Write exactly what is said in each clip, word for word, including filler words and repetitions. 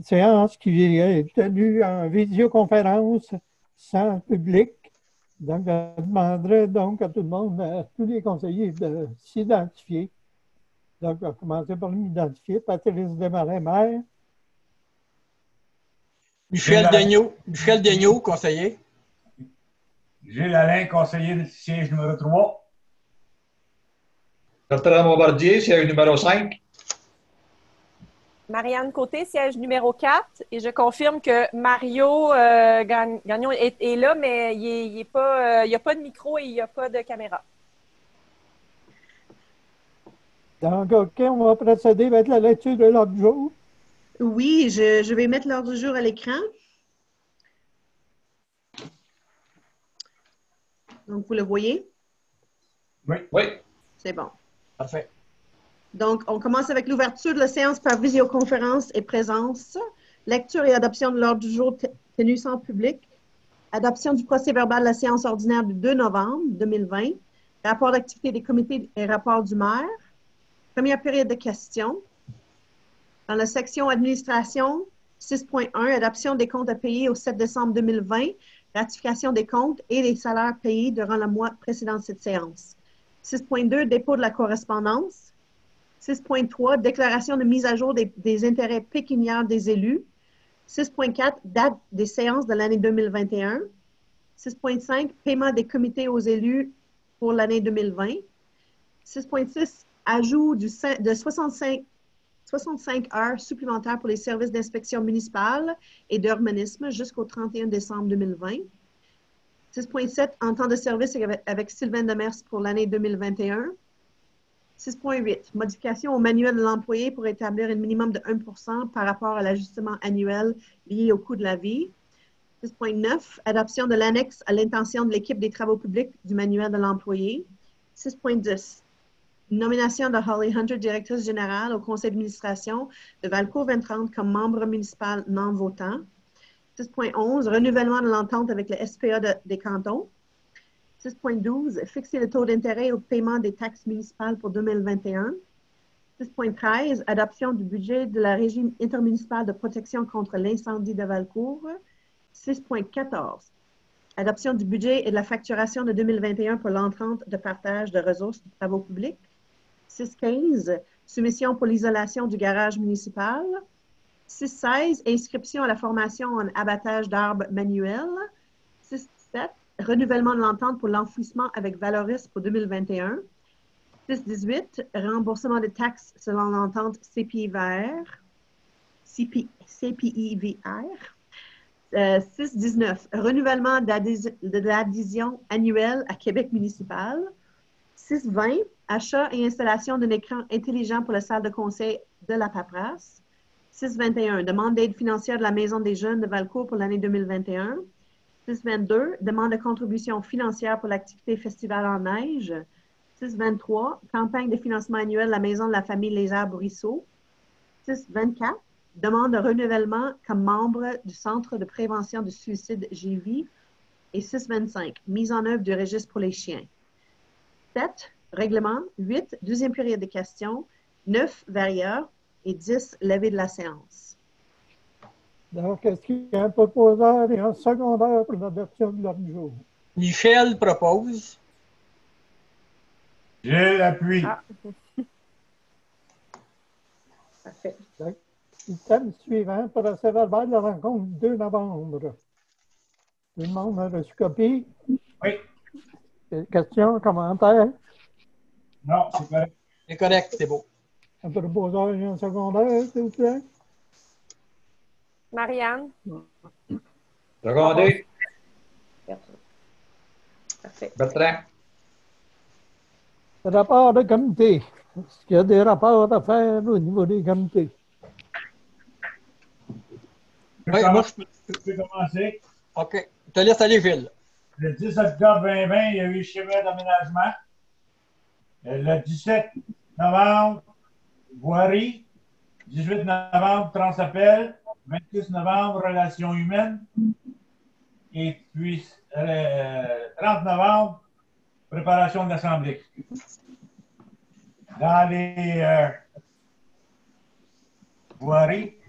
séance qui est tenue en visioconférence sans public. Donc, je demanderai donc à tout le monde, à tous les conseillers, de s'identifier. Donc, on va commencer par m'identifier. Patrice Desmarais-Maire. Michel Daigneault, Michel Daigneault, conseiller. Gilles Alain, conseiller du siège numéro trois. Bertrand Bombardier, siège numéro cinq. Marianne Côté, siège numéro quatre. Et je confirme que Mario euh, Gagnon est, est là, mais il n'y euh, a pas de micro et il n'y a pas de caméra. Donc, OK, on va procéder avec la lecture de l'ordre du jour. Oui, je, je vais mettre l'ordre du jour à l'écran. Donc, vous le voyez? Oui. Oui. C'est bon. Parfait. Donc, on commence avec l'ouverture de la séance par visioconférence et présence. Lecture et adoption de l'ordre du jour tenu sans public. Adoption du procès-verbal de la séance ordinaire du deux novembre deux mille vingt. Rapport d'activité des comités et rapport du maire. Première période de questions. Dans la section administration, six point un, adoption des comptes à payer au sept décembre deux mille vingt, ratification des comptes et des salaires payés durant le mois précédent cette séance. six point deux, dépôt de la correspondance. six point trois, déclaration de mise à jour des, des intérêts pécuniaires des élus. six point quatre, date des séances de l'année deux mille vingt et un. six point cinq, paiement des comités aux élus pour l'année deux mille vingt. six point six, ajout du, de soixante-cinq, soixante-cinq heures supplémentaires pour les services d'inspection municipale et d'urbanisme jusqu'au trente et un décembre deux mille vingt. six point sept, entente de service avec, avec Sylvain Demers pour l'année deux mille vingt et un. six point huit, modification au manuel de l'employé pour établir un minimum de un pour cent par rapport à l'ajustement annuel lié au coût de la vie. six point neuf, adoption de l'annexe à l'intention de l'équipe des travaux publics du manuel de l'employé. six point dix, nomination de Holly Hunter, directrice générale au conseil d'administration de Valcourt vingt trente comme membre municipal non votant. six point onze, renouvellement de l'entente avec le S P A de, des cantons. six point douze, fixer le taux d'intérêt au paiement des taxes municipales pour deux mille vingt et un. six point treize, adoption du budget de la Régie intermunicipale de protection contre l'incendie de Valcourt. six point quatorze, adoption du budget et de la facturation de deux mille vingt et un pour l'entente de partage de ressources de travaux publics. six point quinze, soumission pour l'isolation du garage municipal. six point seize, inscription à la formation en abattage d'arbres manuels. six point dix-sept, renouvellement de l'entente pour l'enfouissement avec Valoris pour deux mille vingt et un. six point dix-huit, remboursement des taxes selon l'entente C P I V R. C P I V R. Euh, six point dix-neuf, renouvellement de l'adhésion annuelle à Québec municipal. six point vingt, achat et installation d'un écran intelligent pour la salle de conseil de la paperasse. six point vingt et un, demande d'aide financière de la Maison des jeunes de Valcourt pour l'année deux mille vingt et un. six point vingt-deux, demande de contribution financière pour l'activité Festival en neige. six point vingt-trois, campagne de financement annuel de la Maison de la famille Les Arbres-Ruisseaux. six point vingt-quatre, demande de renouvellement comme membre du Centre de prévention du suicide G V I. Et six point vingt-cinq, mise en œuvre du registre pour les chiens. sept, règlement. huit, deuxième période de questions. neuf, varieur. Et dix, levée de la séance. Donc, est-ce qu'il y a un proposeur et un secondaire pour l'adoption de l'ordre du jour? Michel propose. Je l'appuie. Ah. Parfait. Donc, le thème suivant, procès verbal de la rencontre du deux novembre. Tout le monde a reçu copie? Oui. Questions, commentaires? Non, c'est correct. C'est correct, c'est beau. Un proposeur et un secondaire, s'il vous plaît? Marianne. Secondé. Parfait. Bertrand. Rapport de comité. Est-ce qu'il y a des rapports à faire au niveau des comités? Je Oui, peux moi, commencer. je peux. Je peux commencer. OK. Je te laisse aller, Gilles. Le dix octobre deux mille vingt, il y a eu le schéma d'aménagement. Le dix-sept novembre, voirie. dix-huit novembre, transappel. vingt-six novembre, relations humaines. Et puis, euh, trente novembre, préparation de l'Assemblée. Dans les euh, voiries,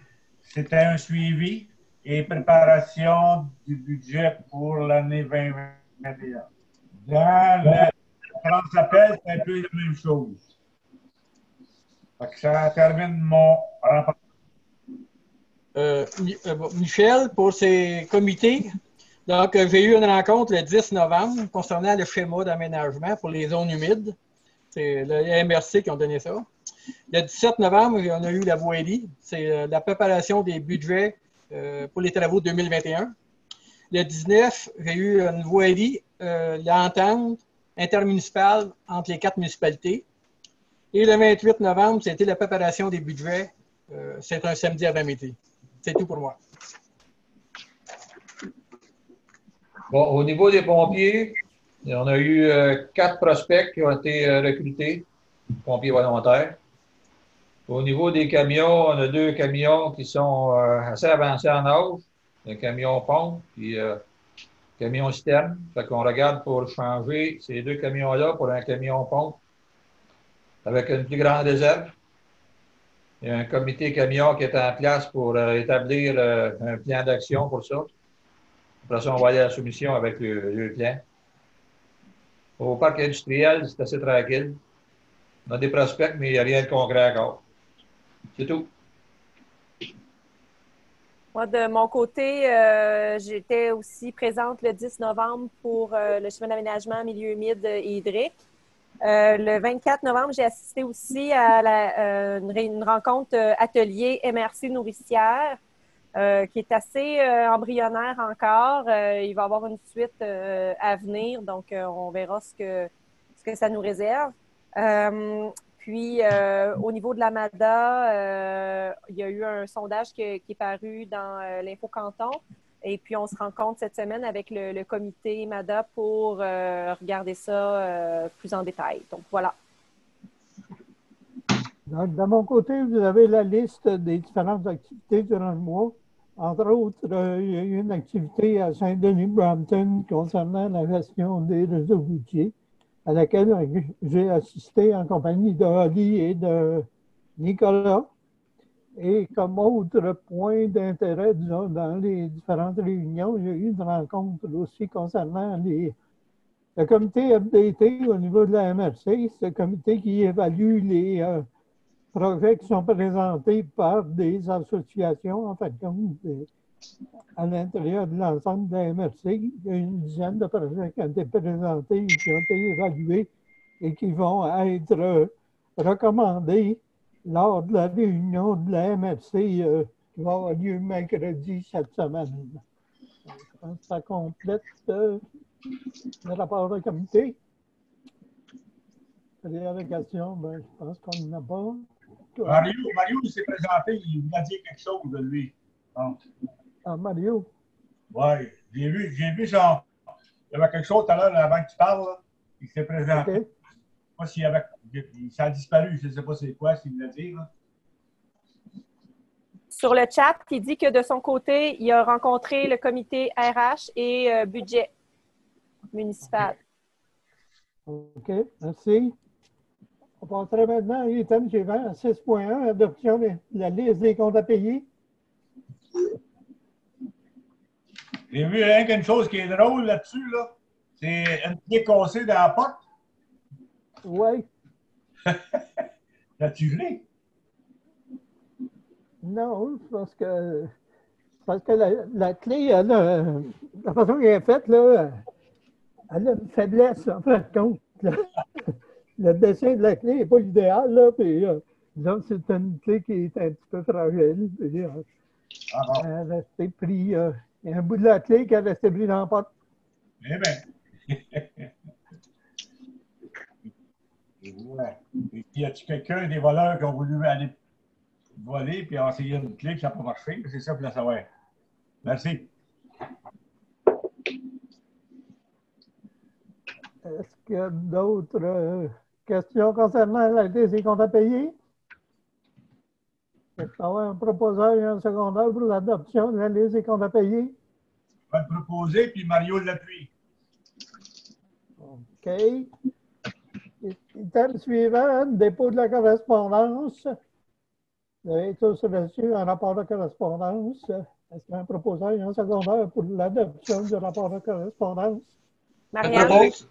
c'était un suivi et préparation du budget pour l'année deux mille vingt et un. Dans le transappel, c'est un peu la même chose. Fait que ça termine mon rapport. Euh, Mi- euh, bon, Michel, pour ces comités, donc euh, j'ai eu une rencontre le dix novembre concernant le schéma d'aménagement pour les zones humides. C'est le M R C qui ont donné ça. Le dix-sept novembre, on a eu la voirie. C'est euh, la préparation des budgets euh, pour les travaux deux mille vingt et un. Le dix-neuf, j'ai eu une voirie, euh, l'entente intermunicipale entre les quatre municipalités. Et le vingt-huit novembre, c'était la préparation des budgets. Euh, c'est un samedi avant-midi. C'est tout pour moi. Bon, au niveau des pompiers, on a eu euh, quatre prospects qui ont été euh, recrutés, pompiers volontaires. Au niveau des camions, on a deux camions qui sont euh, assez avancés en âge, un camion pompe puis euh, camion citerne. Fait qu'on regarde pour changer ces deux camions-là pour un camion pompe avec une plus grande réserve. Il y a un comité camion qui est en place pour euh, établir euh, un plan d'action pour ça. Après ça, on va aller à la soumission avec le, le plan. Au parc industriel, c'est assez tranquille. On a des prospects, mais il n'y a rien de concret encore. C'est tout. Moi, de mon côté, euh, j'étais aussi présente le dix novembre pour euh, le chemin d'aménagement milieu humide et hydrique. Euh, le vingt-quatre novembre, j'ai assisté aussi à la, euh, une, une rencontre euh, atelier M R C nourricière euh, qui est assez euh, embryonnaire encore. Euh, il va y avoir une suite euh, à venir, donc euh, on verra ce que, ce que ça nous réserve. Euh, puis, euh, au niveau de l'AMADA, euh, il y a eu un sondage qui, qui est paru dans euh, l'Info Canton. Et puis, on se rencontre cette semaine avec le, le comité MADA pour euh, regarder ça euh, plus en détail. Donc, voilà. Dans, de mon côté, vous avez la liste des différentes activités durant le mois. Entre autres, euh, il y a eu une activité à Saint-Denis-Brampton concernant la gestion des réseaux routiers, à laquelle j'ai assisté en compagnie de Holly et de Nicolas. Et comme autre point d'intérêt, disons, dans les différentes réunions, il y a eu une rencontre aussi concernant les, le comité F D T au niveau de la M R C, ce comité qui évalue les euh, projets qui sont présentés par des associations, en fait, comme des, à l'intérieur de l'ensemble de la M R C. Il y a une dizaine de projets qui ont été présentés, qui ont été évalués et qui vont être euh, recommandés lors de la réunion de la M R C euh, qui va avoir lieu mercredi cette semaine. Je pense que ça complète euh, le rapport de comité. Si il y a des questions, ben, je pense qu'on n'en a pas. Mario, Mario il s'est présenté, il a dit quelque chose de lui. Donc, ah, Mario? Oui, j'ai vu, j'ai vu son. Il y avait quelque chose tout à l'heure avant que tu parles. Là. Il s'est présenté. Okay. Je ne sais pas s'il avait. Ça a disparu, je ne sais pas c'est quoi, s'il me l'a dit. Là. Sur le chat, il dit que de son côté, il a rencontré le comité R H et euh, budget municipal. OK, merci. On passerait maintenant à l'item suivant, six point un, adoption de la liste des comptes à payer. J'ai vu rien qu'une chose qui est drôle là-dessus, là. C'est un pied cassé dans la porte. Oui. L'as-tu vu? Non, parce que, parce que la, la clé, elle a, la façon qu'elle est faite, là, elle a une faiblesse, en fin de compte. Le dessin de la clé n'est pas l'idéal, là, puis euh, disons que c'est une clé qui est un petit peu fragile. Puis, euh, ah bon. Elle est restée pris, euh, il y a un bout de la clé qui est resté pris dans la porte. Eh bien. Ouais. Et puis, y a-t-il quelqu'un des voleurs qui ont voulu aller voler puis ont essayé une clé qui n'a pas marché? C'est ça, pour le savoir. Merci. Est-ce qu'il y a d'autres euh, questions concernant la liste des comptes à payer? Est-ce qu'il y a un proposeur et un secondaire pour l'adoption de la liste des comptes à payer? Je vais le proposer, puis Mario l'appuie. OK. Item suivant, dépôt de la correspondance. Vous avez tous reçu un rapport de correspondance. Est-ce qu'il y a un proposeur et un secondaire pour l'adoption du rapport de correspondance? Je Marianne? propose.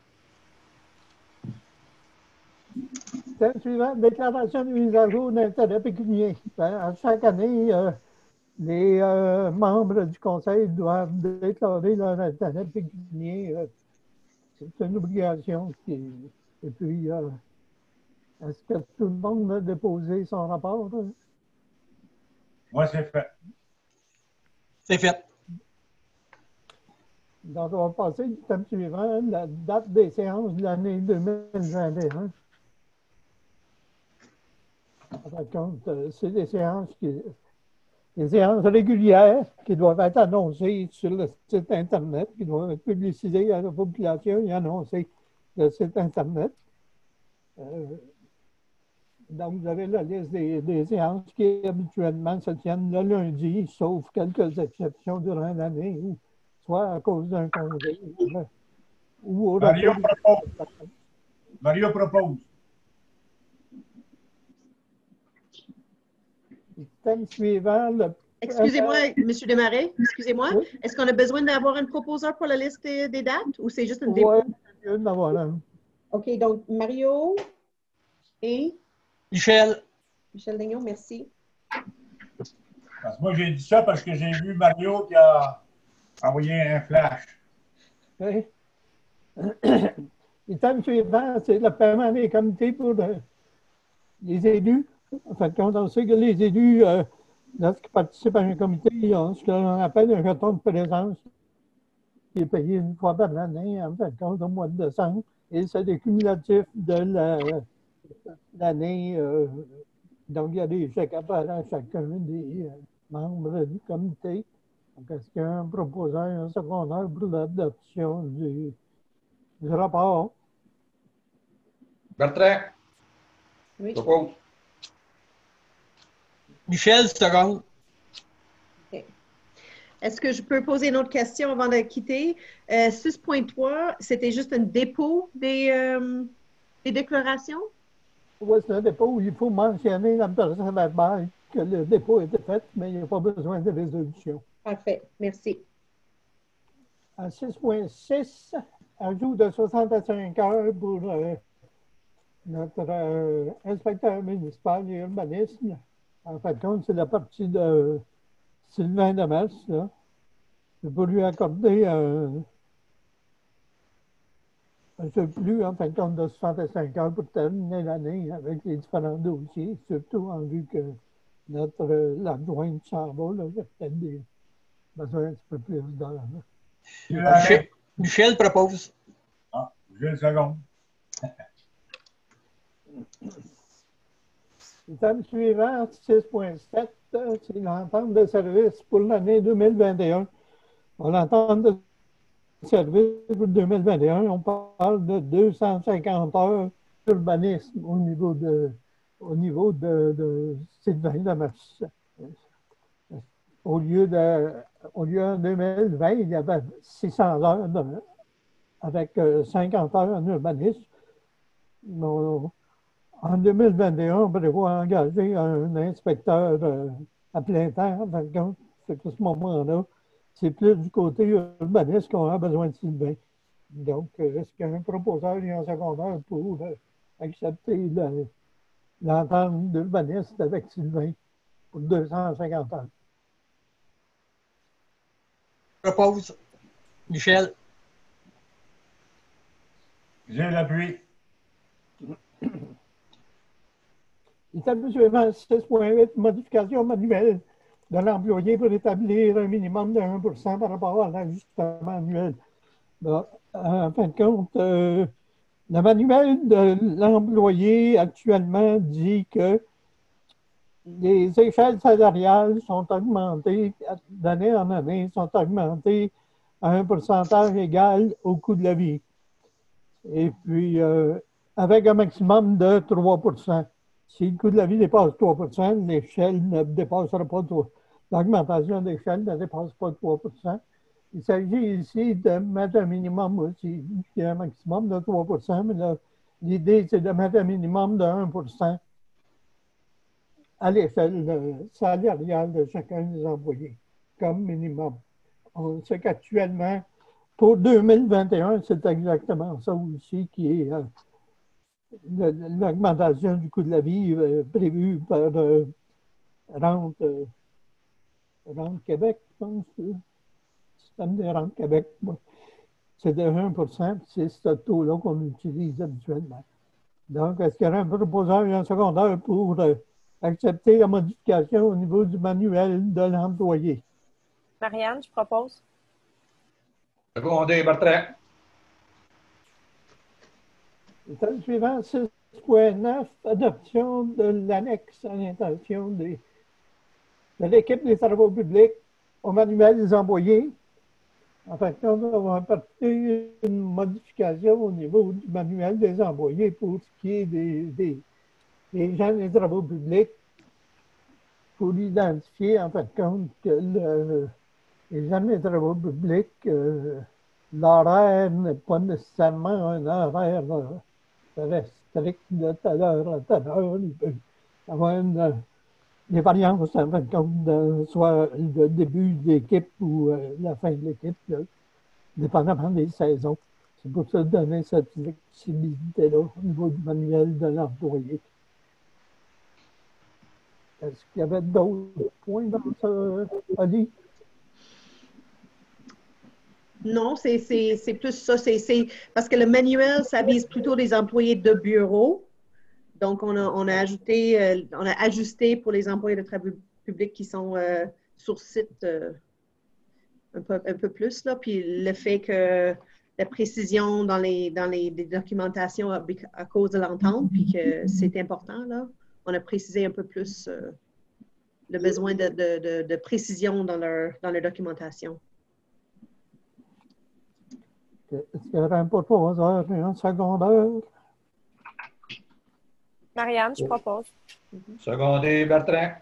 Thème suivant, déclaration de mise à jour d'intérêt pécuniaire. Ben, à chaque année, euh, les euh, membres du conseil doivent déclarer leur intérêt pécuniaire. Euh, C'est une obligation. Qui, et puis, euh, est-ce que tout le monde a déposé son rapport? Là? Moi, c'est fait. C'est fait. Donc, on va passer du thème suivant, la date des séances de l'année deux mille vingt et un. Par contre, c'est des séances, qui, des séances régulières qui doivent être annoncées sur le site Internet, qui doivent être publicisées à la population et annoncées sur le site Internet. Euh, donc, vous avez la liste des, des séances qui habituellement se tiennent le lundi, sauf quelques exceptions durant l'année, ou soit à cause d'un congé, ou, ou au Mario retour. propose. Mario propose. Le thème suivant, le... Excusez-moi, M. Desmarais, excusez-moi. Oui. Est-ce qu'on a besoin d'avoir un proposeur pour la liste des, des dates ou c'est juste une dépôt? Ouais, c'est mieux d'avoir un. OK, donc Mario et Michel, Michel Daignon, merci. Parce que moi, j'ai dit ça parce que j'ai vu Mario qui a envoyé un flash. Oui. Le thème suivant, c'est le paiement des comités pour euh, les élus. En fait, quand on sait que les élus, euh, lorsqu'ils participent à un comité, ils ont ce qu'on appelle un jeton de présence qui est payé une fois par année, en fait, au mois de décembre. Et c'est des cumulatifs de l'année. Euh, donc, il y a des chèques à part à chacun des euh, membres du comité. Donc, est-ce qu'il y a un proposeur et un secondaire pour l'adoption du, du rapport? Bertrand, Oui. propose. Michel, seconde. Est-ce que je peux poser une autre question avant de quitter? Euh, six point trois, c'était juste un dépôt des, euh, des déclarations? Oui, c'est un dépôt où il faut mentionner dans le procès verbal que le dépôt a été fait, mais il n'y a pas besoin de résolution. Parfait, merci. À six point six, ajout de soixante-cinq heures pour euh, notre euh, inspecteur municipal et urbanisme. En fait, compte, c'est la partie de Sylvain Demers, là. C'est pour lui accorder un, un surplus, en fin de compte, de soixante-cinq heures pour terminer l'année avec les différents dossiers, surtout en vue que notre euh, l'adjointe s'en va, là, il y a peut-être des besoin un petit peu plus d'heures. Michel, Michel propose. Ah, j'ai une seconde. Le thème suivant, six point sept, c'est l'entente de service pour l'année deux mille vingt et un. On l'entente de service pour deux mille vingt et un, on parle de deux cent cinquante heures d'urbanisme au niveau de, au niveau de, de Sylvain Demers. Au lieu de, au lieu en deux mille vingt, il y avait six cents heures de, avec cinquante heures en urbanisme. Bon, en deux mille vingt et un, on prévoit engager un inspecteur euh, à plein temps. En fin de compte, c'est que ce moment-là, c'est plus du côté urbaniste qu'on a besoin de Sylvain. Donc, est-ce qu'il y a un proposeur et un secondaire pour euh, accepter l'entente d'urbaniste avec Sylvain pour deux cent cinquante heures? Propose. Michel. J'ai l'appui. Item suivant, six point huit, modification manuelle de l'employé pour établir un minimum de un pour cent par rapport à l'ajustement annuel. Bon, en fin de compte, euh, le manuel de l'employé actuellement dit que les échelles salariales sont augmentées d'année en année, sont augmentées à un pourcentage égal au coût de la vie. Et puis, euh, avec un maximum de trois pour cent. Si le coût de la vie dépasse trois pour cent, l'échelle ne dépassera pas trois pour cent. L'augmentation d'échelle ne dépasse pas trois pour cent. Il s'agit ici de mettre un minimum aussi, il y a un maximum de trois pour cent, mais l'idée, c'est de mettre un minimum de un pour cent à l'échelle euh, salariale de chacun des employés, comme minimum. On sait qu'actuellement, pour deux mille vingt et un, c'est exactement ça aussi qui est euh, l'augmentation du coût de la vie euh, prévue par euh, Rente, euh, Rente Québec, je pense, le système de Rente Québec. Bon, c'est de un pour cent, c'est ce taux-là qu'on utilise habituellement. Donc, est-ce qu'il y aurait un proposeur et un secondaire pour euh, accepter la modification au niveau du manuel de l'employé? Marianne, je propose. Secondé, Bertrand. État suivant, six point neuf, adoption de l'annexe à l'intention des, de l'équipe des travaux publics au manuel des employés. En fait, on va apporter une modification au niveau du manuel des employés pour ce qui est des, des, des gens des travaux publics, pour identifier, en fait, compte que le, les gens des travaux publics, euh, l'horaire n'est pas nécessairement un horaire euh, strict de telle heure à telle heure. Il peut y avoir une, des variances, en fait, compte de, soit le début de l'équipe ou euh, la fin de l'équipe, là, dépendamment des saisons. C'est pour ça donner cette flexibilité-là au niveau du manuel de l'employé. Est-ce qu'il y avait d'autres points dans ça, Ali? Non, c'est plus ça. C'est parce que le manuel, ça vise plutôt les employés de bureau. Donc, on a, on a ajouté, euh, on a ajusté pour les employés de travaux publics qui sont euh, sur site euh, un, peu, un peu plus. Là. Puis le fait que la précision dans les, dans les, les documentations à, à cause de l'entente, puis que c'est important, là, on a précisé un peu plus euh, le besoin de, de, de, de précision dans leur, dans leur documentation. Est-ce qu'il y aurait un proposeur et un secondaire? Marianne, je propose. Secondé, Bertrand.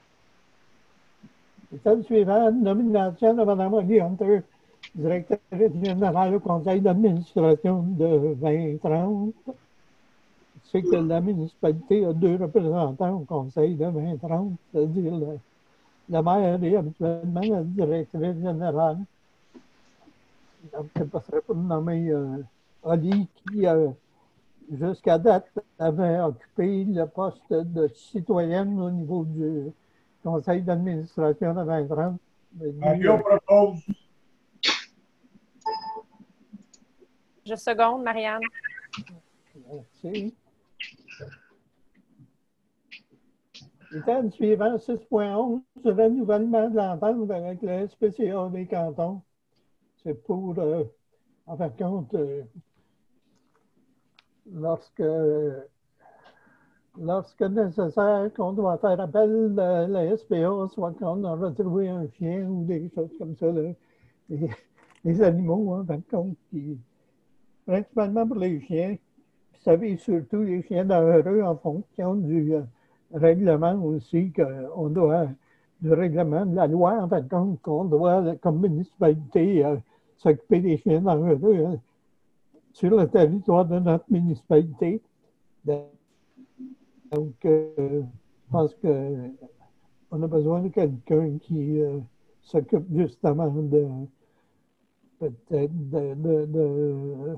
C'est le suivant, nomination de Mme Holly Hunter, directrice générale au conseil d'administration de vingt trente. C'est que la municipalité a deux représentants au conseil de vingt trente, c'est-à-dire le, la maire est habituellement la directrice générale. Donc, ce serait pour nommer euh, Holly qui, euh, jusqu'à date, avait occupé le poste de citoyenne au niveau du conseil d'administration de vingt trente. Mario propose. Je seconde, Marianne. Merci. Item suivant, six point onze, renouvellement de l'entente avec le S P C A des cantons. C'est pour, euh, en fin de compte, euh, lorsque, lorsque nécessaire, qu'on doit faire appel à la S P A, soit qu'on a retrouvé un chien ou des choses comme ça, là, les, les animaux, en fin de compte, qui, principalement pour les chiens, vous savez, surtout les chiens dangereux en fonction du euh, règlement aussi, qu'on doit, du règlement de la loi, en fin de compte, qu'on doit, comme municipalité, euh, s'occuper des chiens dangereux hein, sur le territoire de notre municipalité. Donc, euh, je pense qu'on a besoin de quelqu'un qui euh, s'occupe justement de, peut-être, de, de, de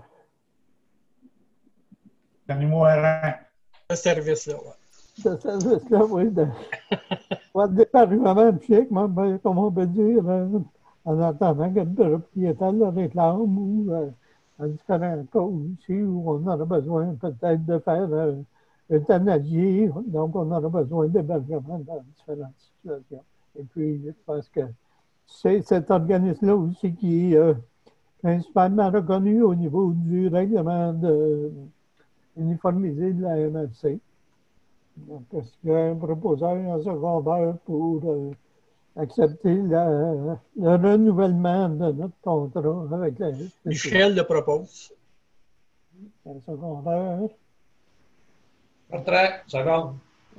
Animaux errants. Ce service-là, oui. Ce service-là, oui. De, de département de chien, comme on peut dire, euh, en attendant que le propriétaire le réclame ou euh, en différents cas aussi où on aura besoin peut-être de faire euh, euthanasie, donc on aura besoin d'hébergement dans différentes situations. Et puis, je pense que c'est cet organisme-là aussi qui est euh, principalement reconnu au niveau du règlement de, uniformisé de la M F C. Donc, est-ce qu'il y a un proposeur en secondaire pour euh, accepter la, le renouvellement de notre contrat avec la S P C A? Michel le propose. Un secondaire. Bertrand, seconde.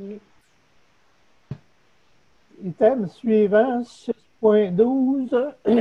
Item suivant, six point douze.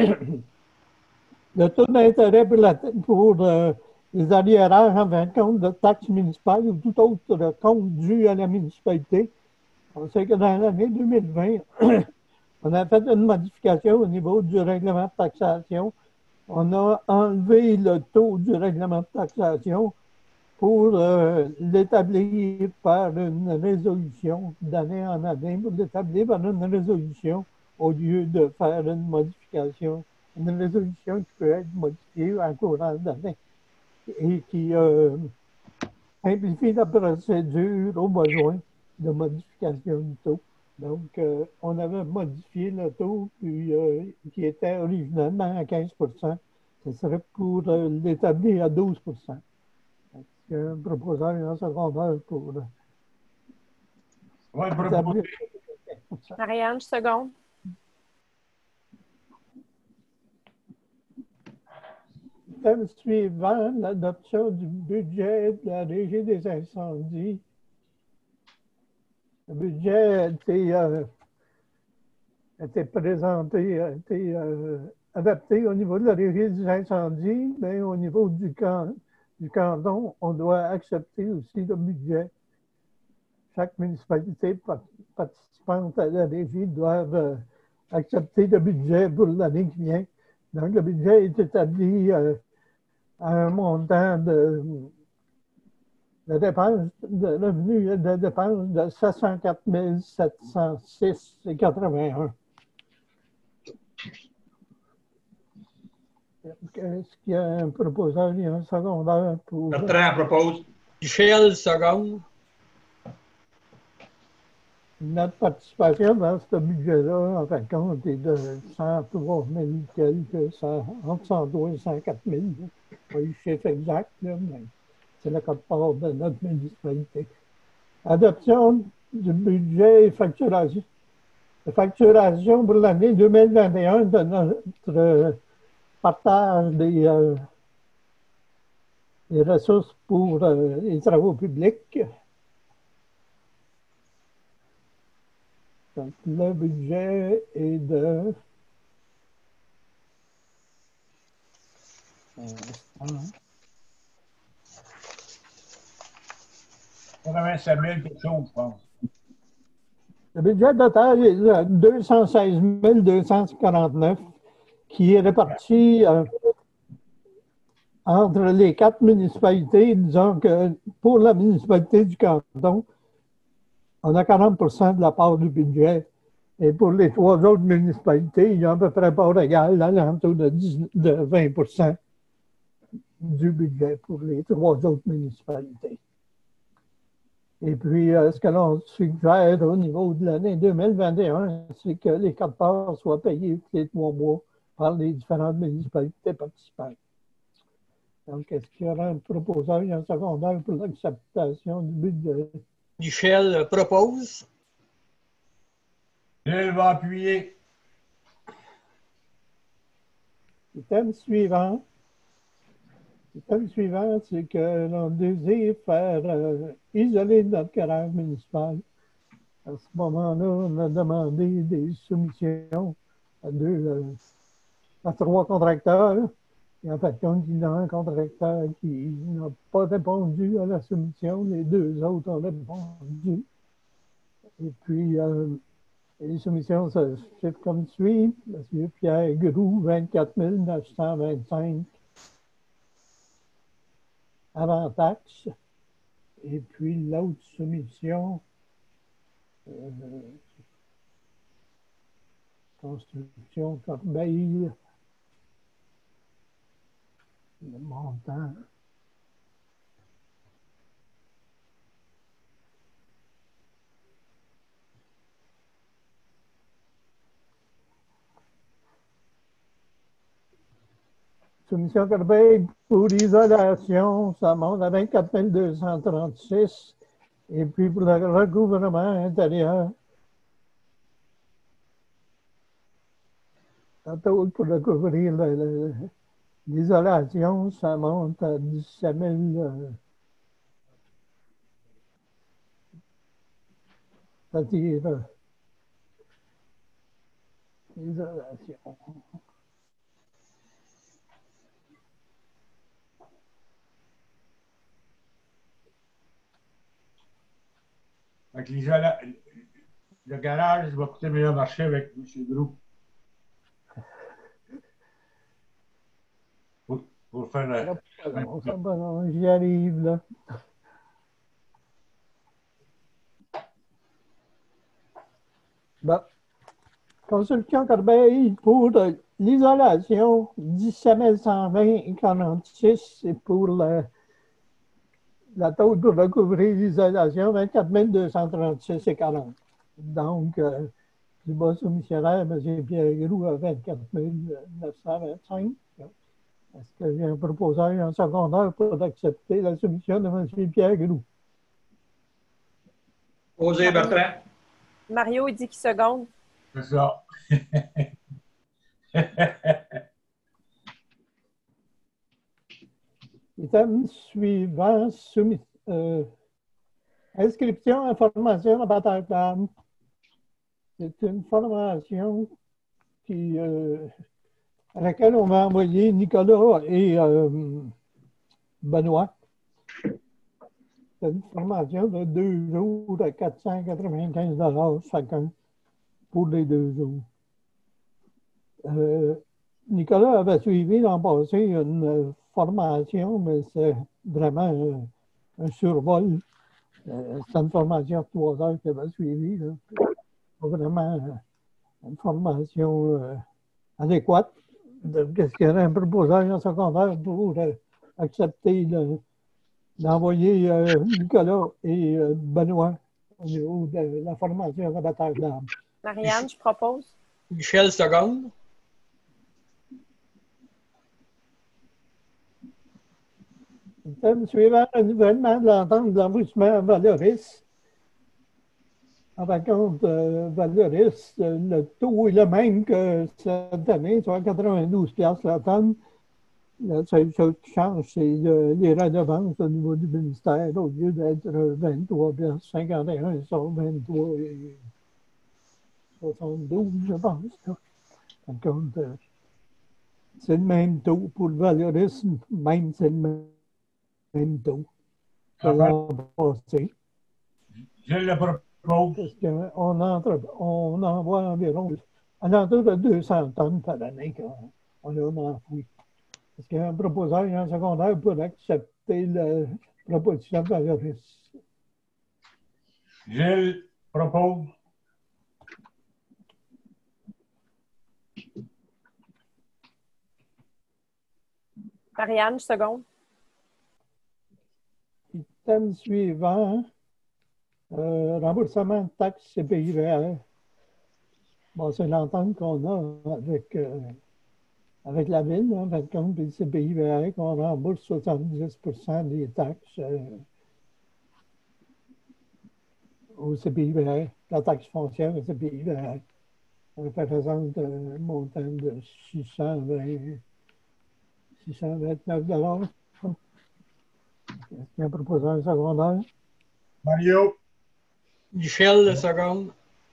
Le taux d'intérêt pour, la, pour euh, les arriérages en fin de compte de taxes municipales ou tout autre compte dû à la municipalité On sait que dans l'année deux mille vingt, on a fait une modification au niveau du règlement de taxation. On a enlevé le taux du règlement de taxation pour euh, l'établir par une résolution d'année en année, pour l'établir par une résolution au lieu de faire une modification, une résolution qui peut être modifiée en courant d'année et qui euh, simplifie la procédure au besoin de modification du taux. Donc, euh, on avait modifié le taux puis, euh, qui était originalement à quinze pour cent. Ce serait pour euh, l'établir à douze pour cent. Il y a un proposeur en secondaire pour euh, Ouais, établir quinze pour cent. Marianne, seconde. Thème suivant, l'adoption du budget de la Régie des incendies. Le budget a été, euh, a été présenté, a été euh, adapté au niveau de la Régie des incendies, mais au niveau du, can, du canton, on doit accepter aussi le budget. Chaque municipalité participante à la Régie doit euh, accepter le budget pour l'année qui vient. Donc, le budget est établi euh, à un montant de, de dépenses, de revenus de dépenses de sept cent quatre mille sept cent six virgule quatre-vingt-un. Est-ce qu'il y a un proposeur et un secondaire pour... Bertrand propose. Michel, seconde. Notre participation dans ce budget-là, en fin de compte, est de cent trois mille quelques, entre cent deux et cent quatre mille. Pas eu le chiffre exact, là, mais c'est le quote-part de notre municipalité. Adoption du budget et facturation. La facturation pour l'année deux mille vingt et un de notre partage des, euh, des ressources pour euh, les travaux publics. Donc, le budget est de... quatre-vingt-sept mille quelque chose, je pense. Le budget total est de deux cent seize mille deux cent quarante-neuf, qui est réparti euh, entre les quatre municipalités. Disons que pour la municipalité du canton, on a quarante pour cent de la part du budget. Et pour les trois autres municipalités, il y a à peu près part égale, à l'entour de, de vingt pour cent du budget pour les trois autres municipalités. Et puis, euh, ce que l'on suggère au niveau de l'année deux mille vingt et un, c'est que les quatre parts soient payées tous les trois mois par les différentes municipalités participantes. Donc, est-ce qu'il y aura un proposeur et un secondaire pour l'acceptation du budget? Michel propose. Gilles va appuyer. Le thème suivant, le thème suivant, c'est que l'on désire faire euh, isoler notre garage municipal. À ce moment-là, on a demandé des soumissions à deux, euh, à trois contracteurs. Et en fait, il y a un contracteur qui n'a pas répondu à la soumission, les deux autres ont répondu. Et puis, euh, les soumissions se chiffrent comme suit. M. Pierre Groux, vingt-quatre mille neuf cent vingt-cinq avant taxe. Et puis l'autre soumission, euh, construction Corbeil, le montant. Soumission Corbeil pour l'isolation, ça monte à vingt-quatre mille deux cent trente-six. Et puis pour le recouvrement intérieur, tantôt pour recouvrir l'isolation, ça monte à dix-sept mille. Euh, c'est-à-dire euh, l'isolation. Fait que l'isola- le garage va coûter meilleur marché avec M. Groux. Pour, pour faire le. Non, ça va, non, j'y arrive, là. Bon. Construction Corbeil pour euh, l'isolation, dix-sept mille cent vingt et quarante-six, et pour la, la taux pour recouvrir l'isolation, vingt-quatre mille deux cent trente-six et quarante. Donc, euh, du bas soumissionnaire, M. Pierre Groux à vingt-quatre mille neuf cent vingt-cinq. Est-ce que j'ai un proposeur en secondaire pour accepter la soumission de M. Pierre Groux? Osé Bertrand. Mario, il dit qu'il seconde. C'est ça. Item suivant, soumis, euh, inscription, information à bataille d'armes. C'est une formation qui, euh, à laquelle on va envoyer Nicolas et euh, Benoît. C'est une formation de deux jours à quatre cent quatre-vingt-quinze dollars chacun pour les deux jours. Euh, Nicolas avait suivi l'an passé une formation, mais c'est vraiment un, un survol. Euh, c'est une formation de trois heures qu'il avait suivi. Là. Pas vraiment une formation euh, adéquate. Qu'est-ce qu'il y aurait un proposeur en secondaire pour euh, accepter le, d'envoyer euh, Nicolas et euh, Benoît au niveau de la formation de battage d'armes. Marianne, je propose. Michel, seconde. Le thème suivant, le renouvellement de l'entente de l'embauchement Valoris. En fin de compte, euh, Valoris, euh, le taux est le même que cette année, soit quatre-vingt-douze piastres la tonne. La seule chose qui change, c'est le, les redevances au niveau du ministère. Au lieu d'être vingt-trois piastres cinquante et un, ils sont vingt-trois et soixante-douze, je pense. Là. En fin de compte, euh, c'est le même taux pour le valorisme, même c'est le même taux que l'an passé. Je le propose. Parce qu'on entre, on envoie environ à l'entour de deux cents tonnes par année qu'on on a enfoui. Est-ce qu'il y a un proposeur en secondaire pour accepter la proposition de Valoris? Je propose. Marianne, je seconde. Thème suivant, euh, remboursement de taxes C P I V R. Bon, c'est l'entente qu'on a avec, euh, avec la ville, en fin de compte, puis le C P I V R, qu'on rembourse soixante-dix pour cent des taxes euh, au C P I V R, la taxe foncière au C P I V R. Ça représente un montant de six cent vingt, six cent vingt-neuf dollars. Est-ce qu'il y a un proposeur secondaire? Mario. Michel, seconde.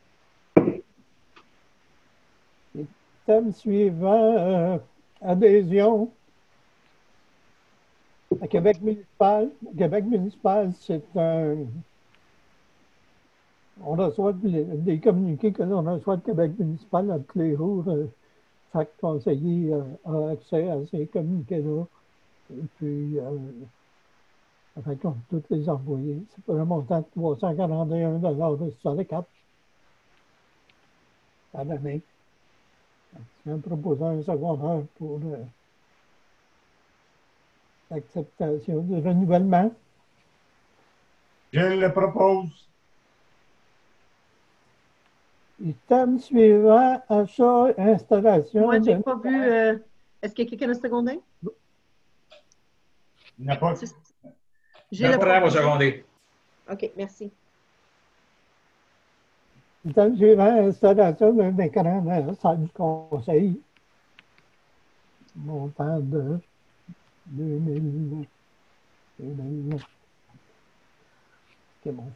Thème suivant, euh, adhésion à Québec municipal. Québec municipal, c'est un... On reçoit des, des communiqués que l'on reçoit de Québec municipal à tous les jours. Euh, chaque conseiller euh, a accès à ces communiqués-là. Et puis, euh, en fait, on peut tous les envoyer. C'est pour un montant de trois cent quarante et un dollars soixante-quatre à l'année. C'est un proposeur secondaire pour euh, l'acceptation du renouvellement. Je le propose. Item suivant, achat, installation. Moi, je n'ai de- pas vu. euh, Est-ce qu'il y a quelqu'un de secondaire? Il n'a pas. J'ai le Bertrand va proposé. seconder. OK, merci. Item suivant, installation d'un écran dans la salle du conseil. Montant de deux mille. deux mille. C'est bon.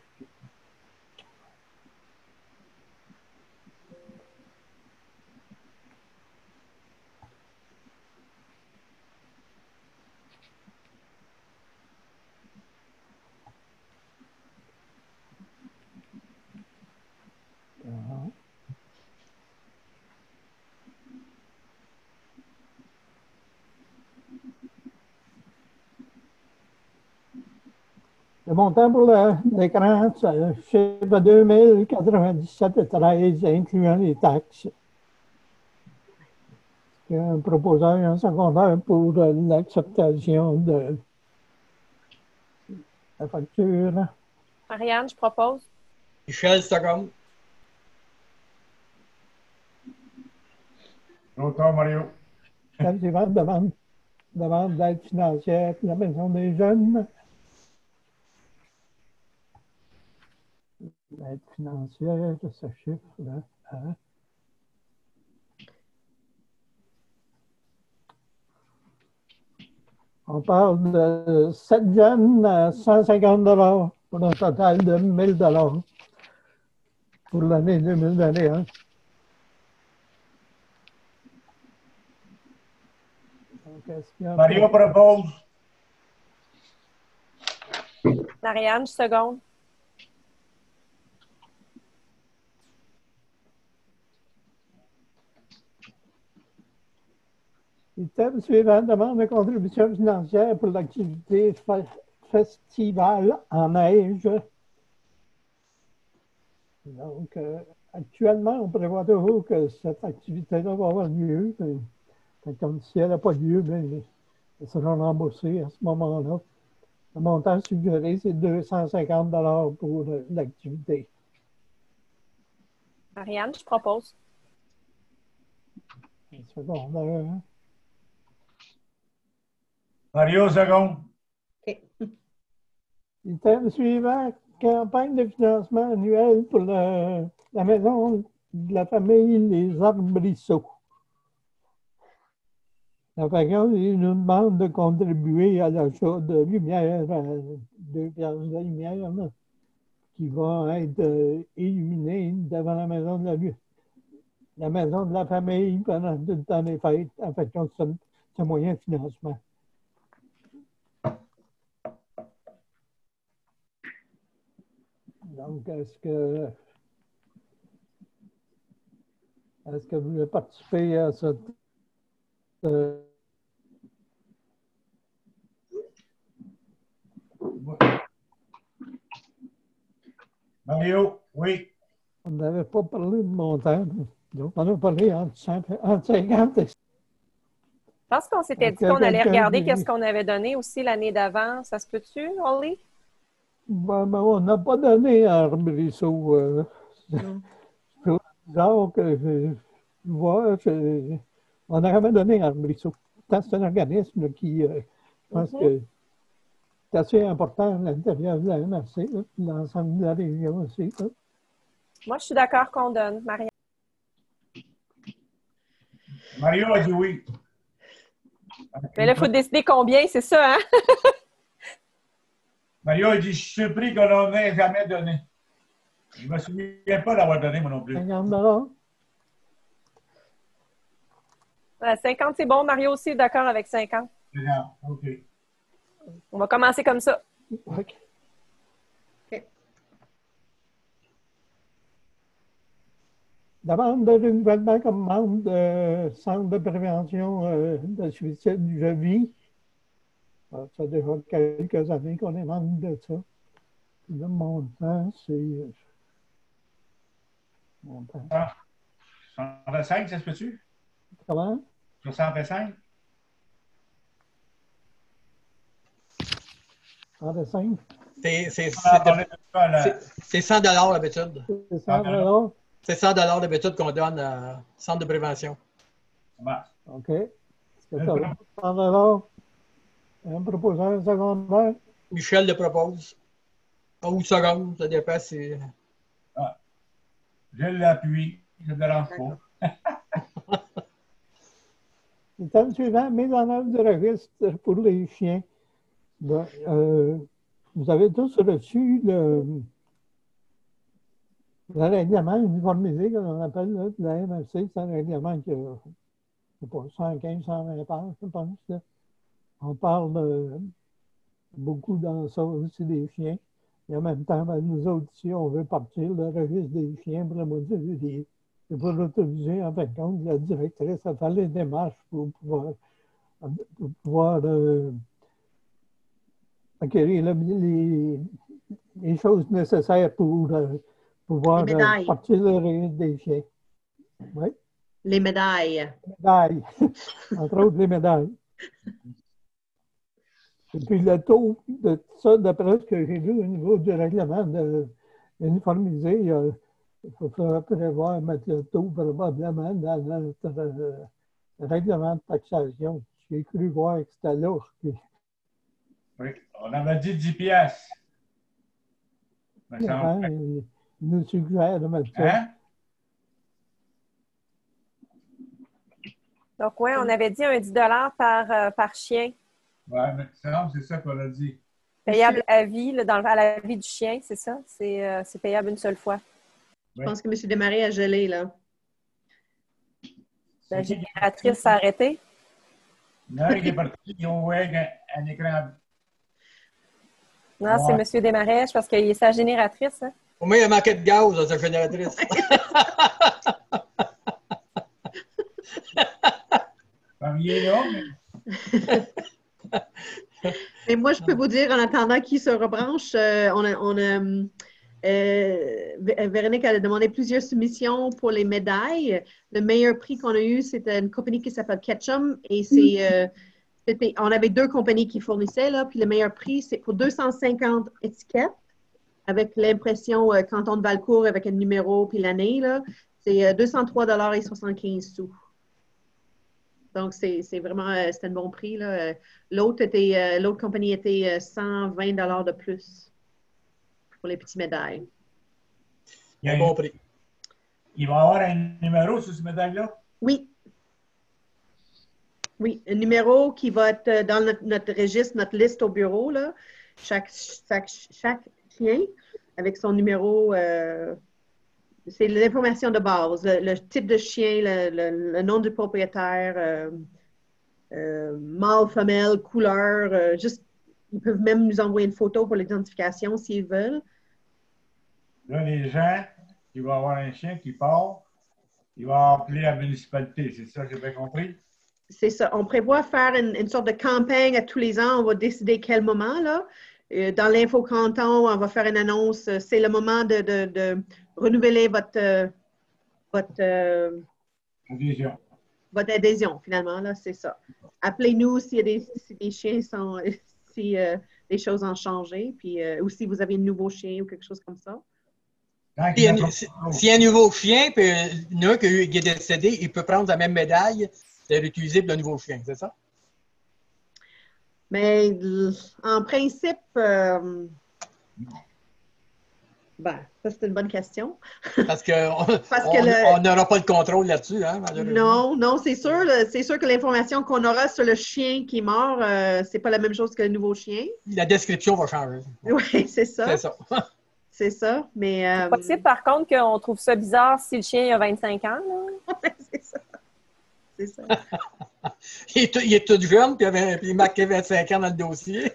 Le montant pour l'écran, c'est chiffre deux mille quatre-vingt-dix-sept virgule treize, incluant les taxes. Il y a un proposeur et un secondaire pour l'acceptation de la facture. Marianne, je propose. Michel, seconde. L'auteur, Mario. La suivante demande, demande d'aide financière pour la Maison des jeunes. L'aide financière, ce chiffre-là. Hein? On parle de sept jeunes à cent cinquante dollars pour un total de mille dollars pour l'année deux mille vingt et un. Mario propose. Marianne, seconde. Item suivant, demande de contribution financière pour l'activité festival en neige. Donc, euh, actuellement, on prévoit toujours que cette activité-là va avoir lieu. Comme si elle n'a pas lieu, bien, elle sera remboursée à ce moment-là. Le montant suggéré, c'est deux cent cinquante dollars pour euh, l'activité. Marianne, je propose. Un secondaire. Mario, seconde. OK. Item suivant, campagne de financement annuel pour le- la maison de la famille Les Arbrisseaux. La façon, il nous demande de contribuer à l'achat de lumière, euh, deux pièces de lumière, là, qui vont être euh, illuminées devant la maison de la, la maison de la famille pendant tout le temps des fêtes. En fait, c'est un moyen de financement. Donc, est-ce que est-ce que vous voulez participer à cette euh, Mario, oui. on n'avait pas parlé de montant, donc on a parlé entre cinquante et Je pense qu'on s'était dit Ok, qu'on allait quelqu'un regarder dit- qu'est-ce qu'on avait donné aussi l'année d'avant. Ça se peut-tu, Holly? Ben, ben, on n'a pas donné à Arbrisseau. Euh, c'est bizarre que je vois, je- on n'a jamais donné à Arbrisseau. C'est un organisme qui, euh, je pense Mhm. que c'est assez important à l'intérieur de la M R C, là, puis l'ensemble de la région aussi. Là. Moi, je suis d'accord qu'on donne. Marianne. Mario a dit oui. Mais là, il faut décider combien, c'est ça, hein? Mario a dit, je suis surpris qu'on n'en ait jamais donné. Je ne me souviens pas d'avoir donné, moi non plus. cinquante dollars. Ouais, cinquante, c'est bon. Mario aussi est d'accord avec cinquante. Non, OK. On va commencer comme ça. OK. Demande de renouvellement comme membre du Centre de prévention euh, de suicide Je vis. Alors, ça fait déjà quelques années qu'on est membre de ça. Puis le montant, c'est. euh, montant. soixante-cinq, ça se peut-tu? Comment? soixante-cinq? trente-cinq? C'est c'est- Ah, c'est- on est à la- c'est- c'est cent dollars d'habitude. C'est cent dollars? C'est cent dollars d'habitude qu'on donne à Centre de prévention. Ça marche. OK. Est-ce que ça va cent dollars? Un proposeur secondaire? Michel le propose. Ou seconde, ça dépend si. Je l'appuie. Je ne dérange pas. Le thème suivant, mise en œuvre du registre pour les chiens. Ben, euh, vous avez tous reçu le, le règlement uniformisé, qu'on appelle là, de la M F C. C'est un règlement qui a, je sais pas, cent quinze, cent vingt pages, je pense. Là. On parle euh, beaucoup dans ça aussi des chiens. Et en même temps, ben, nous autres ici, on veut partir le registre des chiens pour le mois de février. Et pour l'autoriser, en fin de compte, la directrice a fait les démarches pour pouvoir, pour pouvoir euh, acquérir le- les, les choses nécessaires pour euh, pouvoir Les euh, médailles. porter le rire des chiens. Oui, Les médailles. les médailles. Entre autres, les médailles. Et puis le taux de tout ça, d'après ce que j'ai vu au niveau du règlement de uniformisé, il faudra prévoir mettre le taux probablement dans notre euh, règlement de taxation. J'ai cru voir que c'était là. Puis, Oui, on avait dit dix piastres. Me semble. hein, il nous suggère de mettre ça. Hein? Donc, oui, on avait dit un dix dollars par, euh, par chien, Oui, mais ça semble que c'est ça qu'on a dit. payable à vie, là, dans, à la vie du chien, c'est ça? C'est euh, c'est payable une seule fois. Je pense que M. Desmarais a gelé, là. La C'est qui qui est génératrice s'est arrêtée. Il y en a un qui est parti, ils ont ouvert un, un écran. Non, Ouais. c'est M. Desmarais, parce qu'il est sa génératrice. Hein? Au moins, il a manqué de gaz dans sa génératrice. Comme il est là, mais Mais moi, je peux vous dire, en attendant qu'il se rebranche, euh, on a, on a, euh, Vé- Véronique a demandé plusieurs soumissions pour les médailles. Le meilleur prix qu'on a eu, c'était une compagnie qui s'appelle Ketchum. Et c'est, euh, c'était- on avait deux compagnies qui fournissaient, là, puis le meilleur prix, c'est pour deux cent cinquante étiquettes avec l'impression euh, canton de Valcourt avec un numéro puis l'année, là. C'est euh, deux cent trois dollars et soixante-quinze sous. Donc, c'est c'est vraiment, euh, c'était un bon prix, là. Euh, L'autre était, euh, l'autre compagnie était euh, cent vingt dollars de plus pour les petites médailles. il, y a Un un- bon prix. il va y avoir un numéro sur ce médaille-là. Oui. Oui, un numéro qui va être euh, dans notre, notre registre, notre liste au bureau, là. Chaque, chaque, chaque chien avec son numéro, euh, c'est l'information de base, le, le type de chien, le, le- le nom du propriétaire, euh, euh, mâle, femelle, couleur, euh, juste, ils peuvent même nous envoyer une photo pour l'identification s'ils veulent. Là, les gens, il va y avoir un chien qui part, il va appeler la municipalité. C'est ça, j'ai bien compris? C'est ça. On prévoit faire une, une sorte de campagne à tous les ans. On va décider quel moment, là. Euh, dans l'info-canton, on va faire une annonce. Euh, C'est le moment de, de, de renouveler votre, euh, votre, euh, Adhésion. votre adhésion, finalement, là. C'est ça. Appelez-nous s'il y a des, si des chiens sont, si euh, des choses ont changé, puis, euh, ou si vous avez un nouveau chien ou quelque chose comme ça. Tant S'il y qu'il a n'a un- pas- si- s'il y a un nouveau chien, puis il y en a un qui est décédé, il peut prendre la même médaille et l'utiliser pour le nouveau chien, c'est ça? Mais l- en principe, euh, ben, ça c'est une bonne question. Parce qu'on Parce que le- on n'aura pas le contrôle là-dessus, hein, malheureusement. Non, non, c'est sûr. là, C'est sûr que l'information qu'on aura sur le chien qui est mort, euh, c'est pas la même chose que le nouveau chien. La description va changer. Oui, c'est ça. C'est ça. C'est ça. Mais euh, C'est possible, par contre, qu'on trouve ça bizarre si le chien a vingt-cinq ans. Là. c'est ça. C'est ça. Il est, tout, il est tout jeune, puis il, avait, puis il marquait vingt-cinq ans dans le dossier.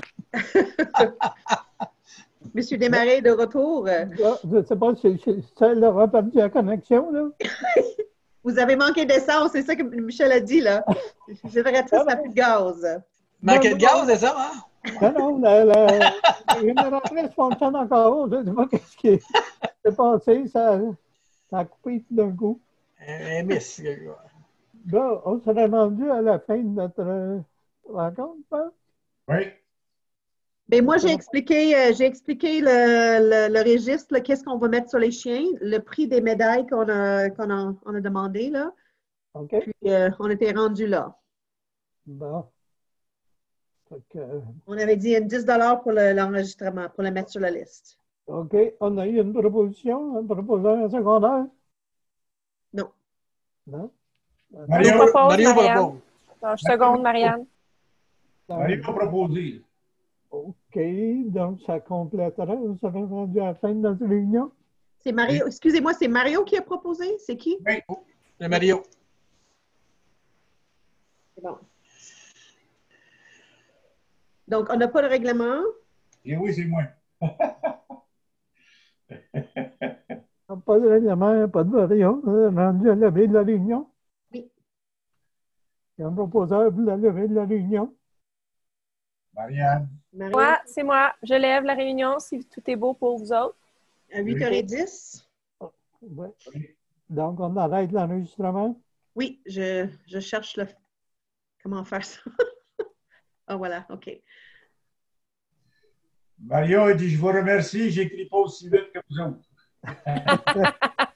Monsieur Desmarais est de retour. Là, je ne sais pas si si- si elle aura perdu la connexion. Là. Vous avez manqué d'essence, c'est ça que Michel a dit, là. Génératrice n'a plus de gaz. Manquait de gaz, c'est ça, hein? Non, non, la, la, la génératrice fonctionne encore. Je ne sais pas ce qui s'est passé. Ça, ça a coupé tout d'un coup. Un, un miss. Là, on serait rendu à la fin de notre euh, rencontre, hein? Oui. Mais moi, j'ai expliqué, euh, j'ai expliqué le, le, le registre, là, qu'est-ce qu'on va mettre sur les chiens, le prix des médailles qu'on a, qu'on a, on a demandé, là. OK? Puis, euh, on était rendu là. Bon. Fait que, euh, On avait dit un dix dollars pour le- l'enregistrement, pour le mettre sur la liste. OK. On a eu une proposition, un proposeur secondaire? Non. Non? Mario, Je propose, Mario Marianne. propose. Alors, je seconde, Marianne. Mario a proposé. OK. Donc, ça complétera. On serait rendu à la fin de notre réunion. C'est Mario, excusez-moi, c'est Mario qui a proposé? C'est qui? C'est Mario. C'est bon. Donc, on n'a pas de règlement. Et oui, c'est moi. Pas de règlement, pas de réunion. On est rendu à la levée de la réunion. Oui. Il y a un proposeur pour la levée de la réunion. Marianne. Marie, Moi, c'est moi. Je lève la réunion si tout est beau pour vous autres. à huit heures dix. Ouais. Donc, on arrête l'enregistrement. Oui, je, je cherche le. Comment faire ça? Ah, voilà, OK. Mario, il dit, je vous remercie, j'écris pas aussi vite que vous autres.